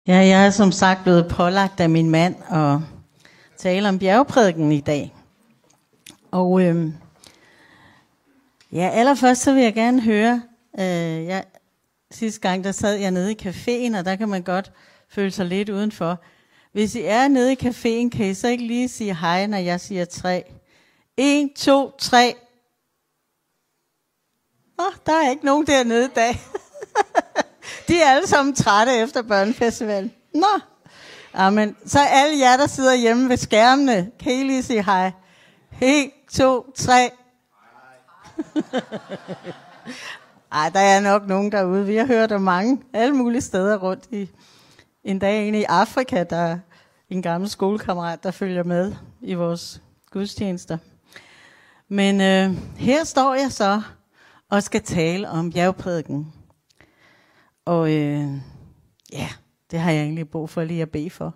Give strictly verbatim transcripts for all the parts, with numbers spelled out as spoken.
Ja, jeg er som sagt blevet pålagt af min mand at tale om bjergprædiken i dag. Og øhm, ja, allerførst så vil jeg gerne høre, øh, jeg, sidste gang der sad jeg nede i caféen, og der kan man godt føle sig lidt udenfor. Hvis I er nede i caféen, kan I så ikke lige sige hej, når jeg siger tre? En, to, tre. Åh, oh, der er ikke nogen dernede i dag. De er alle sammen trætte efter børnefestivalen. Nå, amen. Så alle jer, der sidder hjemme ved skærmene, kan I lige sige hej? En, to, tre. Ej, der er nok nogen derude. Vi har hørt om mange, alle mulige steder rundt i. En dag en i Afrika, der er en gammel skolekammerat, der følger med i vores gudstjenester. Men øh, her står jeg så og skal tale om bjergprædiken. Og øh, ja, det har jeg egentlig brug for lige at bede for.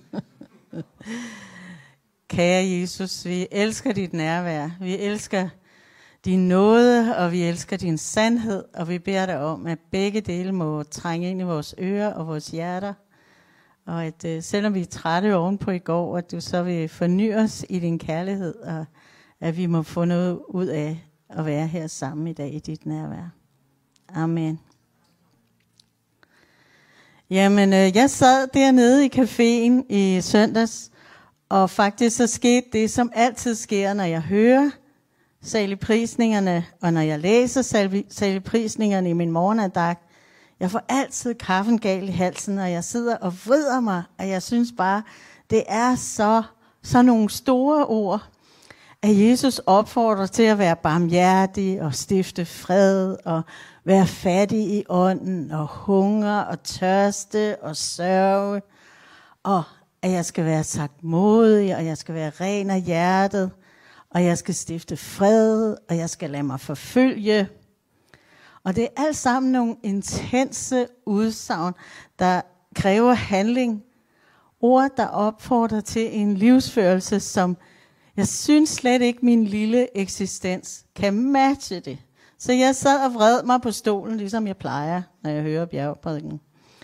Kære Jesus, vi elsker dit nærvær. Vi elsker din nåde, og vi elsker din sandhed. Og vi beder dig om, at begge dele må trænge ind i vores ører og vores hjerter. Og at øh, selvom vi er trætte ovenpå i går, at du så vil forny os i din kærlighed, og at vi må få noget ud af at være her sammen i dag i dit nærvær. Amen. Jamen, øh, jeg sad dernede i caféen i søndags, og faktisk så skete det, som altid sker, når jeg hører saligprisningerne, og når jeg læser saligprisningerne i min morgenandagt. Jeg får altid kaffen gal i halsen, og jeg sidder og vrider mig, og jeg synes bare, det er så, så nogle store ord, at Jesus opfordrer til at være barmhjertig og stifte fred og være fattig i ånden og hunger og tørste og sørge. Og at jeg skal være sagtmodig, og jeg skal være ren af hjertet, og jeg skal stifte fred, og jeg skal lade mig forfølge. Og det er alt sammen nogle intense udsagn, der kræver handling. Ord, der opfordrer til en livsførelse, som jeg synes slet ikke min lille eksistens kan matche det. Så jeg sad og vred mig på stolen, ligesom jeg plejer, når jeg hører bjergprædiken.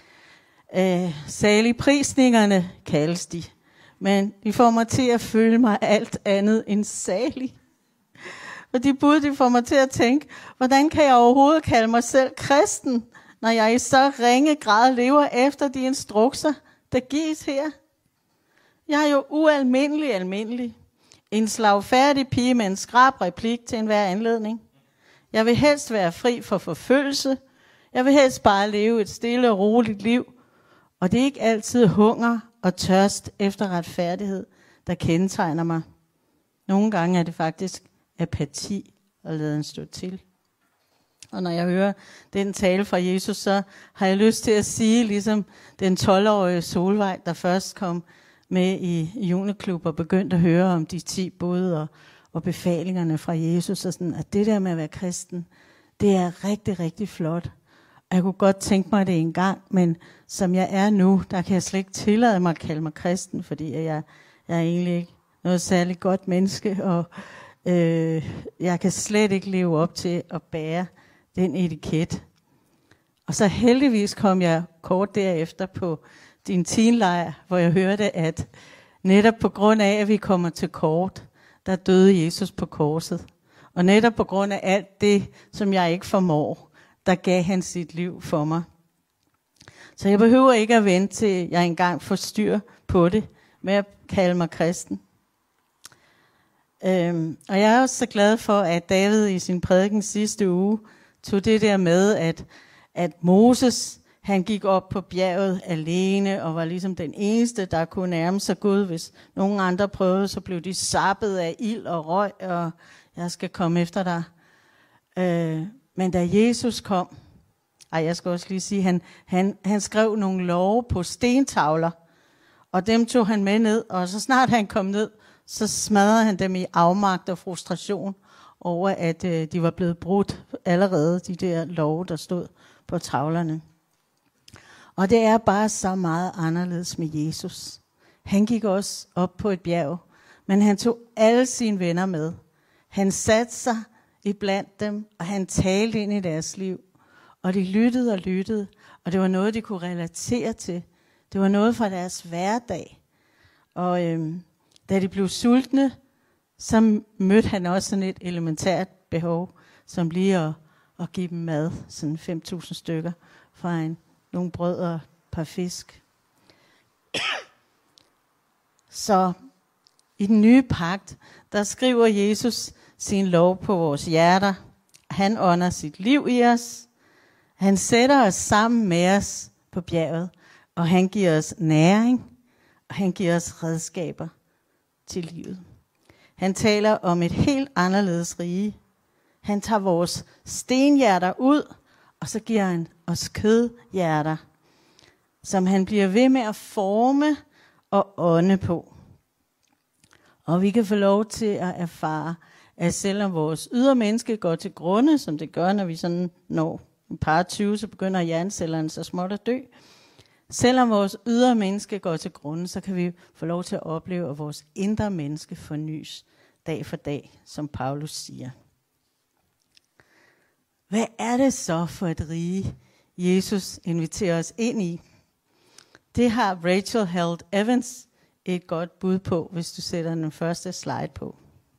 Øh, saligprisningerne kaldes de, men de får mig til at føle mig alt andet end salig. Og de bud, de får mig til at tænke, hvordan kan jeg overhovedet kalde mig selv kristen, når jeg i så ringe grad lever efter de instrukser, der gives her? Jeg er jo ualmindelig almindelig. En slagfærdig pige med en skrab replik til enhver anledning. Jeg vil helst være fri for forfølgelse. Jeg vil helst bare leve et stille og roligt liv. Og det er ikke altid hunger og tørst efter retfærdighed, der kendetegner mig. Nogle gange er det faktisk apati og laden stå til. Og når jeg hører den tale fra Jesus, så har jeg lyst til at sige, ligesom den tolv-årige Solvej, der først kom med i juniklub og begyndte at høre om de ti bud og, og befalingerne fra Jesus, og sådan, at det der med at være kristen, det er rigtig, rigtig flot. Og jeg kunne godt tænke mig det en gang, men som jeg er nu, der kan jeg slet ikke tillade mig at kalde mig kristen, fordi jeg, jeg er egentlig ikke noget særligt godt menneske, og øh, jeg kan slet ikke leve op til at bære den etiket. Og så heldigvis kom jeg kort derefter på din teenlejr, hvor jeg hørte, at netop på grund af, at vi kommer til kort, der døde Jesus på korset. Og netop på grund af alt det, som jeg ikke formår, der gav han sit liv for mig. Så jeg behøver ikke at vente til, jeg engang får styr på det, med at kalde mig kristen. Øhm, og jeg er også så glad for, at David i sin prædiken sidste uge tog det der med, at, at Moses, han gik op på bjerget alene og var ligesom den eneste, der kunne nærme sig Gud. Hvis nogen andre prøvede, så blev de sappet af ild og røg, og jeg skal komme efter dig. Øh, men da Jesus kom, ej, jeg skal også lige sige, han, han, han skrev nogle love på stentavler, og dem tog han med ned, og så snart han kom ned, så smadrede han dem i afmagt og frustration over, at øh, de var blevet brudt allerede, de der love, der stod på tavlerne. Og det er bare så meget anderledes med Jesus. Han gik også op på et bjerg, men han tog alle sine venner med. Han satte sig iblandt dem, og han talte ind i deres liv. Og de lyttede og lyttede, og det var noget, de kunne relatere til. Det var noget fra deres hverdag. Og øhm, da de blev sultne, så mødte han også sådan et elementært behov, som lige at, at give dem mad, sådan fem tusind stykker, fra en, nogle brød og et par fisk. Så i den nye pagt, der skriver Jesus sin lov på vores hjerter. Han ånder sit liv i os. Han sætter os sammen med os på bjerget, og han giver os næring, og han giver os redskaber til livet. Han taler om et helt anderledes rige. Han tager vores stenhjerter ud, og så giver han os kødhjerter, som han bliver ved med at forme og ånde på. Og vi kan få lov til at erfare, at selvom vores ydre menneske går til grunde, som det gør, når vi sådan når et par tyve, så begynder hjernecellerne så småt at dø. Selvom vores ydre menneske går til grunde, så kan vi få lov til at opleve, at vores indre menneske fornyes dag for dag, som Paulus siger. Hvad er det så for et rige, Jesus inviterer os ind i? Det har Rachel Held Evans et godt bud på, hvis du sætter den første slide på.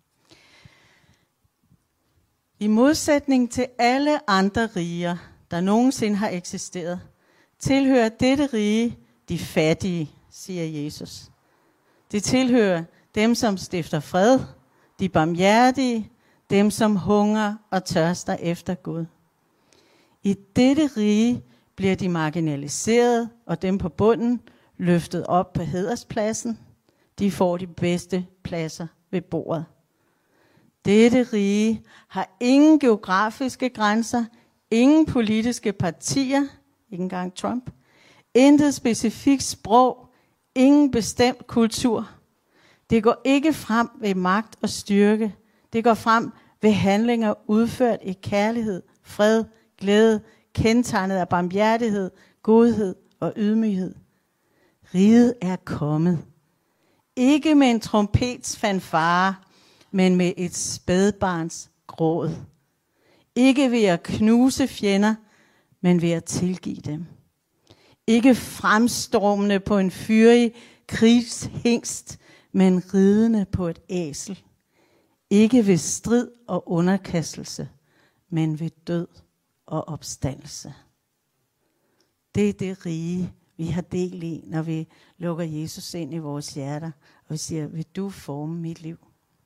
I modsætning til alle andre riger, der nogensinde har eksisteret, tilhører dette rige de fattige, siger Jesus. Det tilhører dem, som stifter fred, de barmhjertige, dem, som hungrer og tørster efter Gud. I dette rige bliver de marginaliseret, og dem på bunden løftet op på hæderspladsen. De får de bedste pladser ved bordet. Dette rige har ingen geografiske grænser, ingen politiske partier, ikke engang Trump, intet specifikt sprog, ingen bestemt kultur. Det går ikke frem ved magt og styrke. Det går frem ved handlinger udført i kærlighed, fred, glæde, kendetegnet af barmhjertighed, godhed og ydmyghed. Riget er kommet. Ikke med en trompets fanfare, men med et spædbarns gråd. Ikke ved at knuse fjender, men ved at tilgive dem. Ikke fremstormende på en fyrig krigshængst, men ridende på et æsel. Ikke ved strid og underkastelse, men ved død og opstandelse. Det er det rige, vi har del i, når vi lukker Jesus ind i vores hjerter, og vi siger, vil du forme mit liv?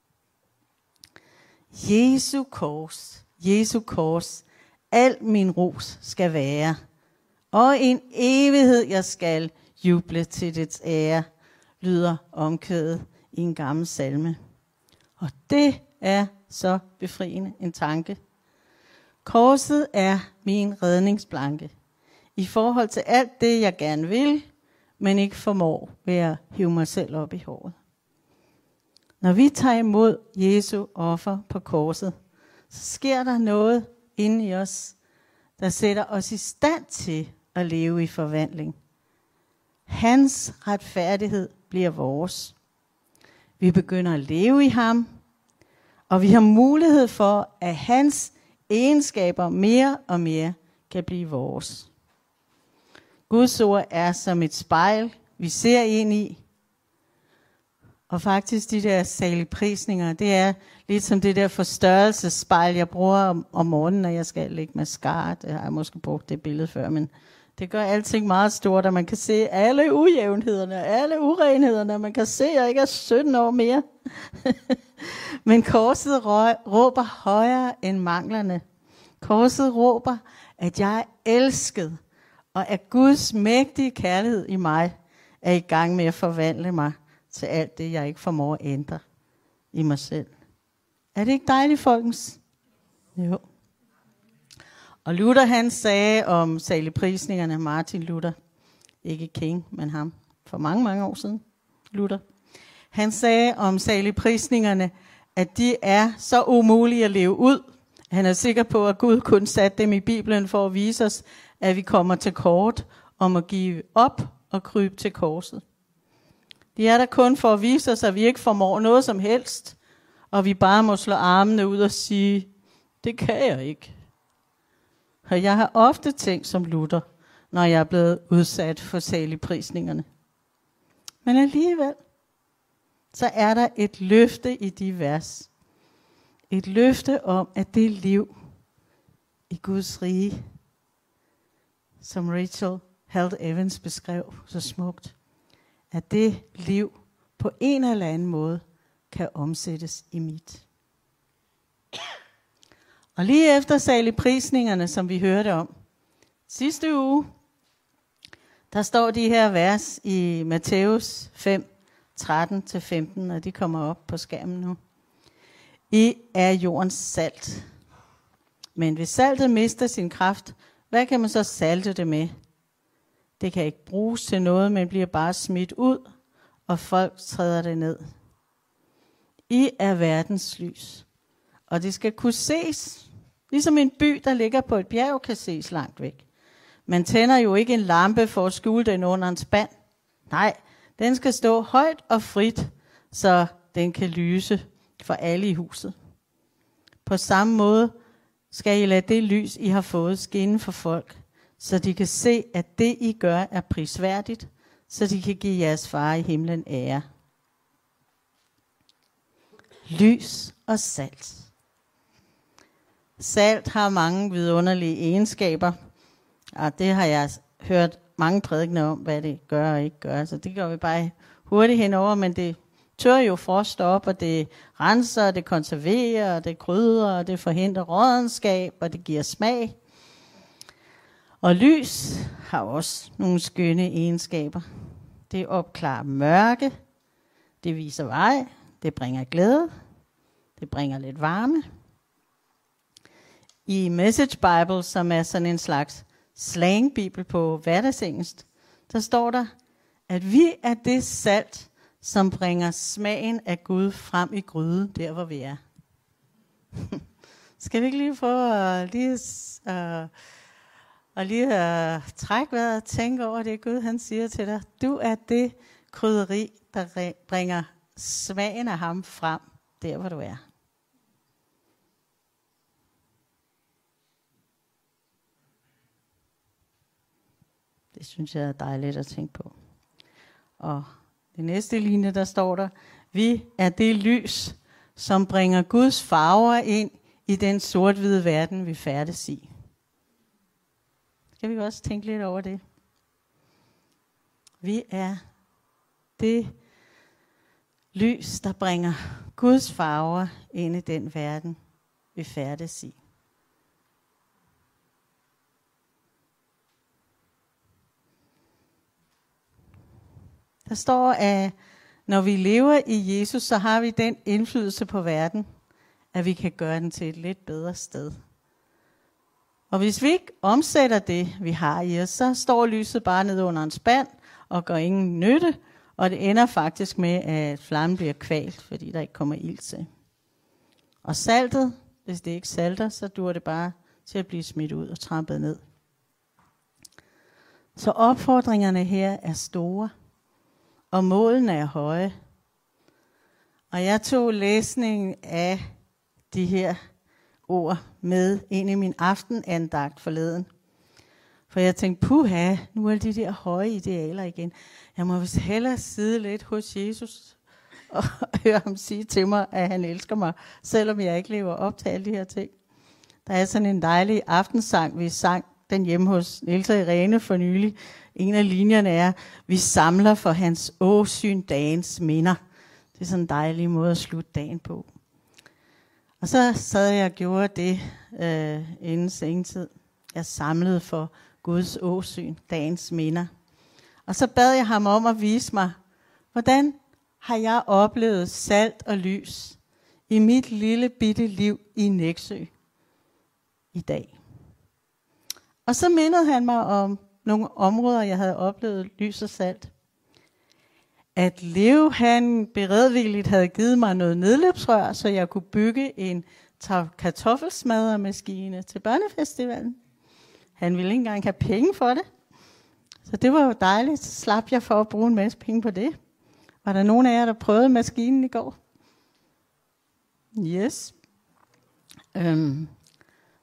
Jesu kors, Jesu kors, al min ros skal være, og en evighed jeg skal juble til dets ære, lyder omkvædet i en gammel salme. Og det er så befriende en tanke. Korset er min redningsplanke i forhold til alt det, jeg gerne vil, men ikke formår ved at hive mig selv op i håret. Når vi tager imod Jesu offer på korset, så sker der noget inde i os, der sætter os i stand til at leve i forvandling. Hans retfærdighed bliver vores. Vi begynder at leve i ham, og vi har mulighed for, at hans egenskaber mere og mere kan blive vores. Guds ord er som et spejl, vi ser ind i. Og faktisk de der saligprisninger, det er lidt som det der forstørrelsesspejl, jeg bruger om, om morgenen, når jeg skal lægge mascara. Det har jeg måske brugt det billede før, men det gør alting meget stort, og man kan se alle ujævnhederne, alle urenhederne. Man kan se, at jeg ikke er sytten år mere. Men korset råber højere end manglerne. Korset råber, at jeg er elsket, og at Guds mægtige kærlighed i mig er i gang med at forvandle mig til alt det, jeg ikke formår at ændre i mig selv. Er det ikke dejligt, folkens? Jo. Og Luther, han sagde om saligprisningerne, Martin Luther, ikke King, men ham, for mange, mange år siden, Luther. Han sagde om saligprisningerne, at de er så umulige at leve ud. Han er sikker på, at Gud kun satte dem i Bibelen for at vise os, at vi kommer til kort om at give op og krybe til korset. De er der kun for at vise os, at vi ikke formår noget som helst, og vi bare må slå armene ud og sige, det kan jeg ikke. Og jeg har ofte tænkt som Luther, når jeg er blevet udsat for saligprisningerne. Men alligevel, så er der et løfte i de vers. Et løfte om, at det liv i Guds rige, som Rachel Held Evans beskrev så smukt, at det liv på en eller anden måde kan omsættes i mit. Og lige efter saligprisningerne, som vi hørte om sidste uge, der står de her vers i Matthæus fem, tretten til femten, og de kommer op på skærmen nu. I er jordens salt. Men hvis saltet mister sin kraft, hvad kan man så salte det med? Det kan ikke bruges til noget, men bliver bare smidt ud, og folk træder det ned. I er verdens lys, og det skal kunne ses, ligesom en by, der ligger på et bjerg, kan ses langt væk. Man tænder jo ikke en lampe for at skjule den under en spand. Nej, den skal stå højt og frit, så den kan lyse for alle i huset. På samme måde skal I lade det lys, I har fået, skinne for folk, så de kan se, at det, I gør, er prisværdigt, så de kan give jeres far i himlen ære. Lys og salt. Salt har mange vidunderlige egenskaber, og det har jeg hørt mange prædikener om, hvad det gør og ikke gør, så det gør vi bare hurtigt henover, men det tør jo frost op, og det renser, og det konserverer, og det krydder, og det forhindrer rådenskab, og det giver smag. Og lys har også nogle skønne egenskaber. Det opklarer mørke, det viser vej, det bringer glæde, det bringer lidt varme. I Message Bible, som er sådan en slags slangbibel på hverdagsengelsk, der står der, at vi er det salt, som bringer smagen af Gud frem i gryden, der hvor vi er. Skal vi ikke lige få uh, lige, uh, og lige uh, trække vejret og tænke over det, Gud han siger til dig. Du er det krydderi, der re- bringer smagen af ham frem, der hvor du er. Det synes jeg er dejligt at tænke på. Og det næste linje, der står der, vi er det lys, som bringer Guds farver ind i den sort-hvide verden, vi færdes i. Skal vi også tænke lidt over det? Vi er det lys, der bringer Guds farver ind i den verden, vi færdes i. Der står, at når vi lever i Jesus, så har vi den indflydelse på verden, at vi kan gøre den til et lidt bedre sted. Og hvis vi ikke omsætter det, vi har i os, så står lyset bare nede under en spand og gør ingen nytte, og det ender faktisk med, at flammen bliver kvalt, fordi der ikke kommer ild til. Og saltet, hvis det ikke salter, så dur det bare til at blive smidt ud og trampet ned. Så opfordringerne her er store. Og målene er høje. Og jeg tog læsningen af de her ord med ind i min aftenandagt forleden. For jeg tænkte, puha, nu er de der høje idealer igen. Jeg må vist hellere sidde lidt hos Jesus og høre ham sige til mig, at han elsker mig, selvom jeg ikke lever op til alle de her ting. Der er sådan en dejlig aftensang, vi sang den hjemme hos Niels og Irene for nylig. En af linjerne er, vi samler for hans åsyn dagens minder. Det er sådan en dejlig måde at slutte dagen på. Og så sad jeg og gjorde det øh, inden sengetid. Jeg samlede for Guds åsyn dagens minder. Og så bad jeg ham om at vise mig, hvordan har jeg oplevet salt og lys i mit lille bitte liv i Nexø i dag. Og så mindede han mig om nogle områder, jeg havde oplevet lys og salt. At Leo, han beredvilligt havde givet mig noget nedløbsrør, så jeg kunne bygge en kartoffelsmaddermaskine til børnefestivalen. Han ville ikke engang have penge for det. Så det var jo dejligt. Så slap jeg for at bruge en masse penge på det. Var der nogen af jer, der prøvede maskinen i går? Yes. Øhm.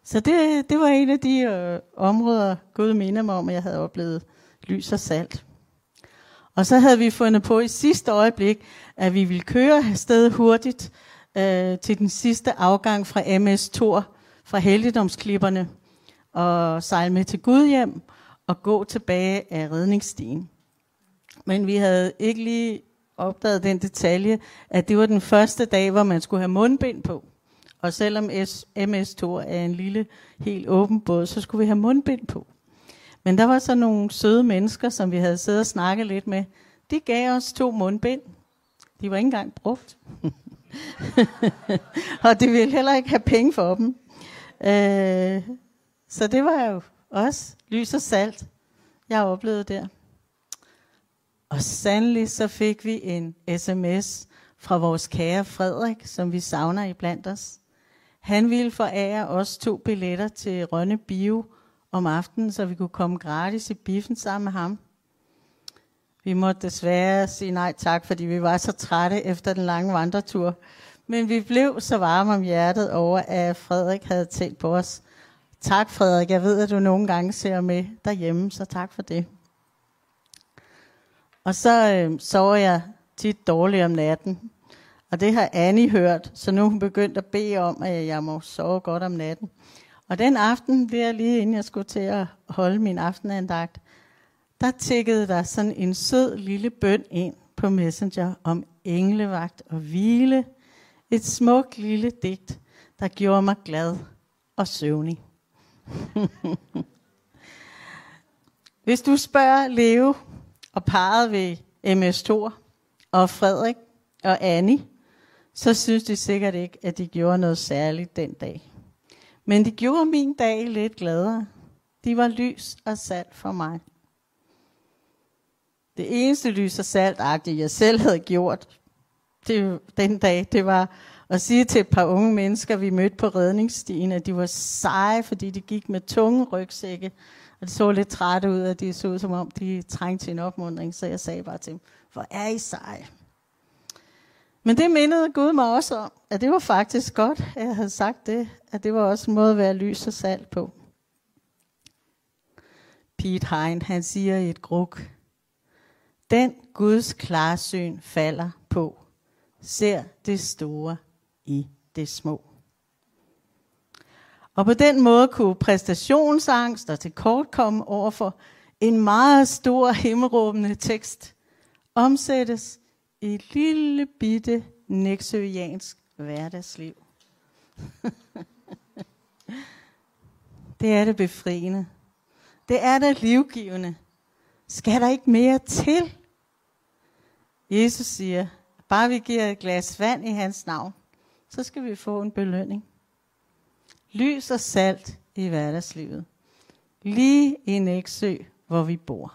Så det, det var en af de øh, områder, Gud minder mig om, at jeg havde oplevet lys og salt. Og så havde vi fundet på i sidste øjeblik, at vi ville køre afsted hurtigt øh, til den sidste afgang fra M S Thor, fra Helligdomsklipperne, og sejle med til Gudhjem og gå tilbage af redningsstien. Men vi havde ikke lige opdaget den detalje, at det var den første dag, hvor man skulle have mundbind på. Og selvom M S Thor er en lille, helt åben båd, så skulle vi have mundbind på. Men der var så nogle søde mennesker, som vi havde siddet og snakket lidt med. De gav os to mundbind. De var ikke engang brugt. Og de ville heller ikke have penge for dem. Øh, så det var jo også lys og salt, jeg oplevede der. Og sandelig så fik vi en sms fra vores kære Frederik, som vi savner iblandt os. Han ville forære os to billetter til Rønne Bio om aftenen, så vi kunne komme gratis i biffen sammen med ham. Vi måtte desværre sige nej tak, fordi vi var så trætte efter den lange vandretur. Men vi blev så varme om hjertet over, at Frederik havde tænkt på os. Tak Frederik, jeg ved, at du nogle gange ser med derhjemme, så tak for det. Og så øh, sover jeg tit dårligt om natten. Og det har Annie hørt, så nu er hun begyndt at bede om, at jeg må sove godt om natten. Og den aften, der lige inden jeg skulle til at holde min aftenandagt, der tikkede der sådan en sød lille bøn ind på Messenger om englevagt og hvile. Et smukt lille digt, der gjorde mig glad og søvnig. Hvis du spørger Leo og parret ved M S Thor og Frederik og Annie, så synes de sikkert ikke, at de gjorde noget særligt den dag. Men de gjorde min dag lidt gladere. De var lys og salt for mig. Det eneste lys og saltagtige, jeg selv havde gjort det, den dag, det var at sige til et par unge mennesker, vi mødte på redningsstien, at de var seje, fordi de gik med tunge rygsække. Og de så lidt trætte ud, at de så ud, som om de trængte til en opmuntring. Så jeg sagde bare til dem, hvor er I seje? Men det mindede Gud mig også om, at det var faktisk godt, at jeg havde sagt det. At det var også en måde at være lys og salt på. Piet Hein, han siger i et gruk, den Guds klarsyn falder på, ser det store i det små. Og på den måde kunne præstationsangst og tilkortkomme overfor en meget stor himmelråbende tekst omsættes i et lille bitte nexøiansk hverdagsliv. Det er det befriende. Det er det livgivende. Skal der ikke mere til? Jesus siger, bare vi giver et glas vand i hans navn, så skal vi få en belønning. Lys og salt i hverdagslivet. Lige i Nexø, hvor vi bor.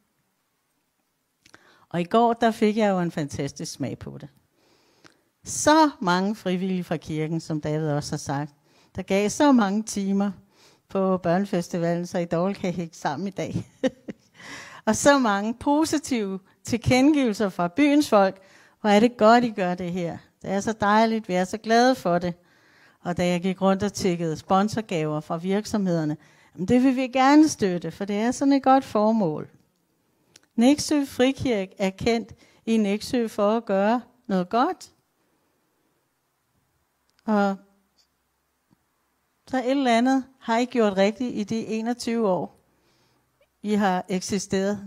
Og i går, der fik jeg jo en fantastisk smag på det. Så mange frivillige fra kirken, som David også har sagt, der gav så mange timer på børnefestivalen, så I dårligt kan hække sammen i dag. Og så mange positive tilkendegivelser fra byens folk. Hvor er det godt, I gør det her. Det er så dejligt, vi er så glade for det. Og da jeg gik rundt og tikkede sponsorgaver fra virksomhederne, jamen det vil vi gerne støtte, for det er sådan et godt formål. Nexø Frikirke er kendt i Nexø for at gøre noget godt. Og så et eller andet har I gjort rigtigt i de enogtyve år, I har eksisteret.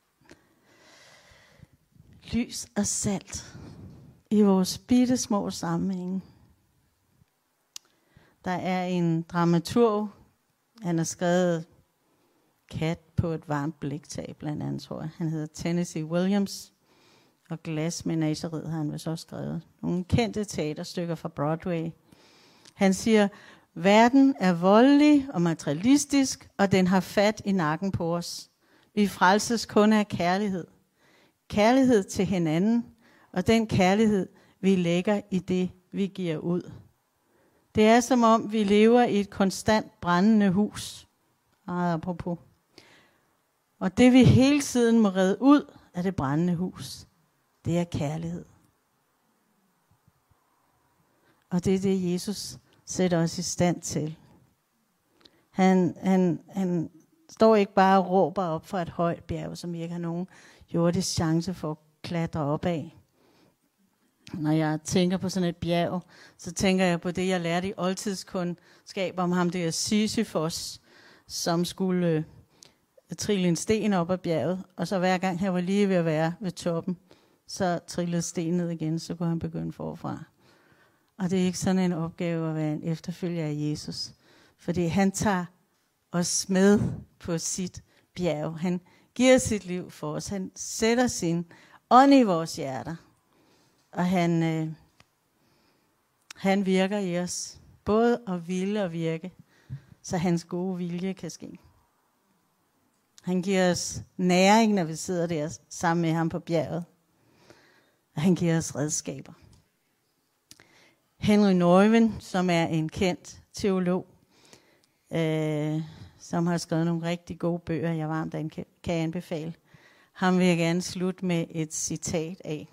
Lys og salt i vores bitte små sammenhænge. Der er en dramaturg, han har skrevet Kat på et varmt bliktag, blandt andet, tror jeg. Han hedder Tennessee Williams, og Glasmenageriet har han vist også skrevet. Nogle kendte teaterstykker fra Broadway. Han siger, verden er voldelig og materialistisk, og den har fat i nakken på os. Vi frelses kun af kærlighed. Kærlighed til hinanden, og den kærlighed, vi lægger i det, vi giver ud. Det er som om, vi lever i et konstant brændende hus. Ah, apropos. Og det vi hele tiden må redde ud af det brændende hus, det er kærlighed. Og det er det, Jesus sætter os i stand til. Han, han, han står ikke bare og råber op fra et højt bjerg, som ikke har nogen jordisk chance for at klatre op af. Når jeg tænker på sådan et bjerg, så tænker jeg på det, jeg lærte i oldtidskundskab om ham, det er Sisyfos, som skulle øh, trille en sten op ad bjerget, og så hver gang han var lige ved at være ved toppen, så trillede stenen ned igen, så kunne han begynde forfra. Og det er ikke sådan en opgave at være en efterfølger af Jesus, fordi han tager os med på sit bjerg. Han giver sit liv for os. Han sætter sin ånd i vores hjerter. Og han, øh, han virker i os, både at ville og virke, så hans gode vilje kan ske. Han giver os næring, når vi sidder der sammen med ham på bjerget. Og han giver os redskaber. Henry Nouwen, som er en kendt teolog, øh, som har skrevet nogle rigtig gode bøger, jeg varmt kan, kan anbefale. Ham vil jeg gerne slutte med et citat af.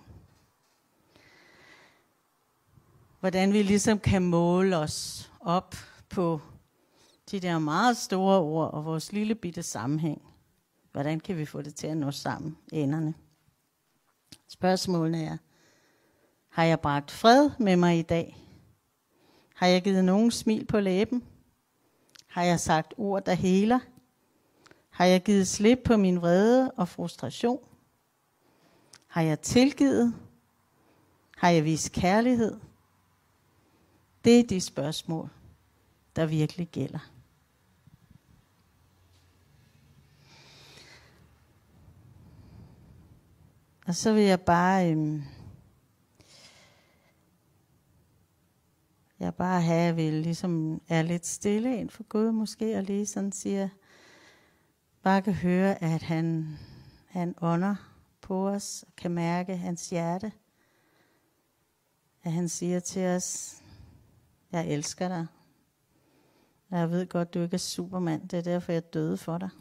Hvordan vi ligesom kan måle os op på de der meget store ord og vores lille bitte sammenhæng. Hvordan kan vi få det til at nå sammen, enderne? Spørgsmålet er, har jeg bragt fred med mig i dag? Har jeg givet nogen smil på læben? Har jeg sagt ord, der heler? Har jeg givet slip på min vrede og frustration? Har jeg tilgivet? Har jeg vist kærlighed? Det er de spørgsmål, der virkelig gælder. Og så vil jeg bare, øhm, jeg bare have, at vi ligesom er lidt stille ind for Gud måske, og lige sådan siger, bare kan høre, at han, han ånder på os, og kan mærke hans hjerte. At han siger til os, jeg elsker dig. Jeg ved godt, du ikke er Superman, det er derfor, jeg døde for dig.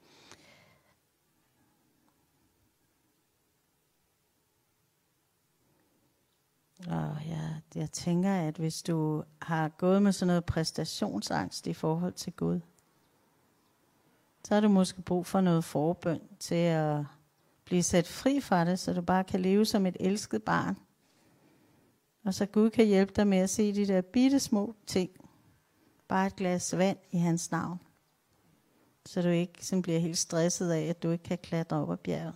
Og jeg, jeg tænker, at hvis du har gået med sådan noget præstationsangst i forhold til Gud, så har du måske brug for noget forbøn til at blive sat fri fra det, så du bare kan leve som et elsket barn. Og så Gud kan hjælpe dig med at se de der bitte små ting. Bare et glas vand i hans navn. Så du ikke sådan bliver helt stresset af, at du ikke kan klatre op ad bjerget.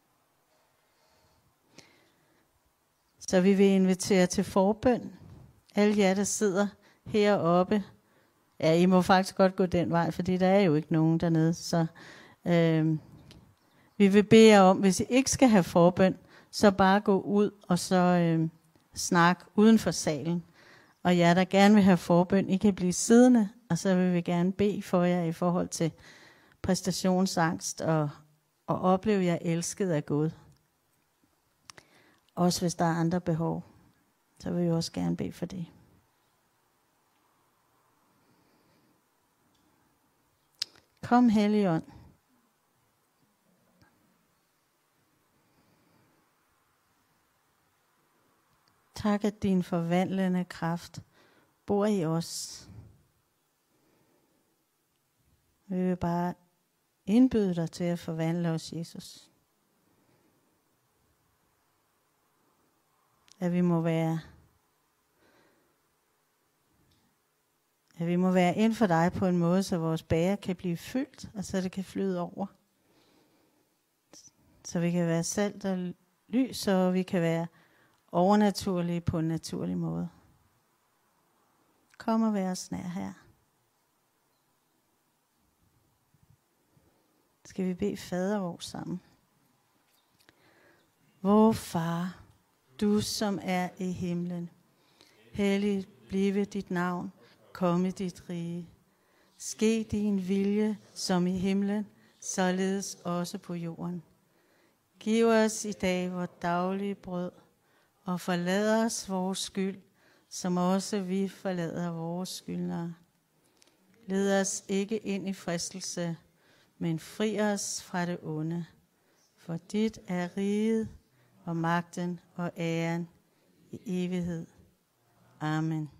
Så vi vil invitere til forbøn. Alle jer, der sidder heroppe. Ja, I må faktisk godt gå den vej, fordi der er jo ikke nogen dernede. Så øh, vi vil bede jer om, hvis I ikke skal have forbøn, så bare gå ud og så øh, snak uden for salen. Og jer, der gerne vil have forbøn, I kan blive siddende, og så vil vi gerne bede for jer i forhold til præstationsangst og, og opleve jer elsket af Gud. Også hvis der er andre behov, så vil vi også gerne bede for det. Kom, Helligånd. Tak, at din forvandlende kraft bor i os. Vi vil bare indbyde dig til at forvandle os, Jesus. At vi må være, at vi må være inden for dig på en måde, så vores bæger kan blive fyldt, og så det kan flyde over. Så vi kan være salt og lys, så vi kan være overnaturlige på en naturlig måde. Kom og vær os nær her. Skal vi bede fader vor sammen. Vor far, du som er i himlen, helligt blive dit navn, komme dit rige. Ske din vilje som i himlen, således også på jorden. Giv os i dag vores daglige brød, og forlad os vores skyld, som også vi forlader vores skyldnere. Led os ikke ind i fristelse, men fri os fra det onde. For dit er riget og magten og æren i evighed. Amen.